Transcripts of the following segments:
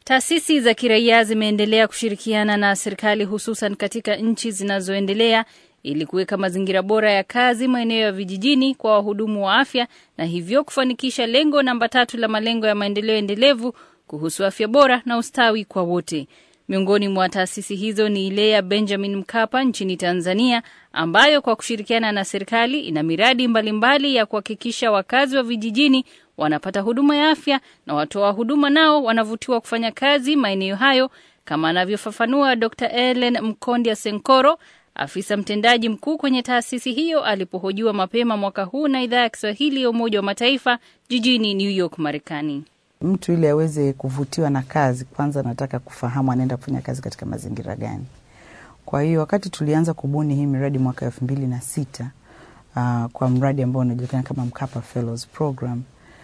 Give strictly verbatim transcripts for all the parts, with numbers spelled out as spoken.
Taasisi za kiraia zimeendelea kushirikiana na serikali hususan katika nchi zinazoendelea ili kuweka mazingira bora ya kazi maeneo ya vijijini kwa wahudumu wa afya na hivyo kufanikisha lengo namba tatu la malengo ya maendeleo endelevu kuhusu afya bora na ustawi kwa wote. Miongoni mwa taasisi hizo ni ile ya Benjamin Mkapa nchini Tanzania, ambayo kwa kushirikiana na serikali ina miradi mbalimbali ya kuhakikisha wakazi wa vijijini wanapata huduma ya afya na watoa huduma nao wanavutiwa kufanya kazi maeneo hayo, kama anavyofafanua Doctor Ellen Mkondia Senkoro, afisa mtendaji mkuu kwenye taasisi hiyo alipohojiwa mapema mwaka huu na idhaa ya Kiswahili ya Umoja wa Mataifa jijini New York, Marekani. Mtu ili aweze kuvutiwa na kazi, kwanza nataka kufahamu anaenda kufanya kazi katika mazingira gani. Kwa hiyo wakati tulianza kubuni hii miradi mwaka elfu mbili na sita uh, kwa mradi ambao unajulikana kama Mkapa Fellows Program,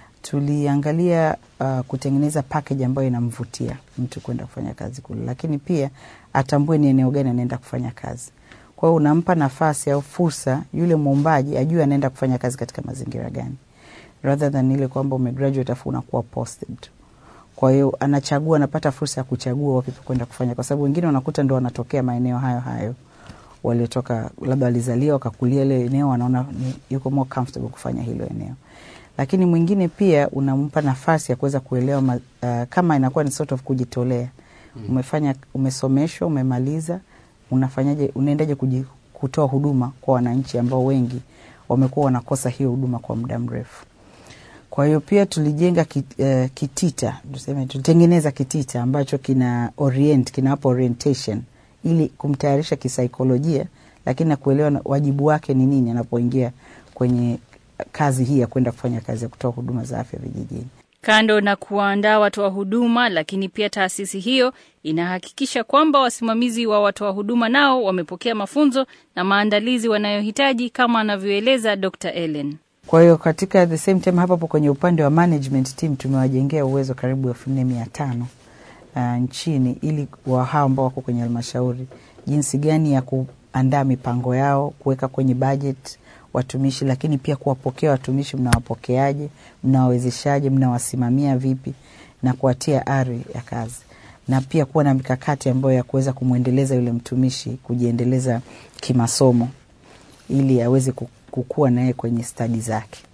tuliangalia uh, kutengeneza package ambayo inamvutia mtu kwenda kufanya kazi kule, lakini pia atambue ni eneo gani anaenda kufanya kazi. Kwa hiyo unampa nafasi au fursa yule muombaji ajue anaenda kufanya kazi katika mazingira gani, rather than ile kwamba umegraduate afu unakuwa posted. Kwa hiyo anachagua, anapata fursa ya kuchagua wapi kwenda kufanya, kwa sababu wengine wanakuta ndio wanatokea maeneo hayo hayo, waliotoka labda walizaliwa wakakulia ile eneo, wanaona yuko more comfortable kufanya hilo eneo. Lakini mwingine pia unampa nafasi ya kuweza kuelewa uh, kama inakuwa ni sort of kujitolea. Mm. Umefanya, umesomeshwa, umemaliza, unafanyaje, unaendaje kutoa huduma kwa wananchi ambao wengi wamekuwa wanakosa hiyo huduma kwa muda mrefu. Kwa hiyo pia tulijenga kit, uh, kitita, tuseme tutengeneza kitita ambacho kina orient, kinapa orientation ili kumtayarisha kisaikolojia, lakini na kuelewa wajibu wake ni nini anapoingia kwenye kazi hii ya kwenda kufanya kazi ya kutoa huduma za afya vijijini. Kando na kuandaa watoa huduma, lakini pia taasisi hiyo inahakikisha kwamba wasimamizi wa watoa huduma nao wamepokea mafunzo na maandalizi wanayohitaji, kama anavyoeleza Doctor Ellen. Kwa hiyo katika the same time hapa kwenye upande wa management team tumewajengea uwezo karibu elfu nne mia tano uh, nchini, ili wa hao ambao wako kwenye halmashauri jinsi gani ya kuandaa mipango yao, kuweka kwenye budget watumishi, lakini pia kuwapokea watumishi, mnawapokeaje, mnawawezeshaje, mnawasimamia vipi na kuwatia ari ya kazi, na pia kuwa na mikakati ambayo ya kuweza kumuendeleza yule mtumishi kujiendeleza kimasomo ili aweze kukua naye kwenye stadi zake.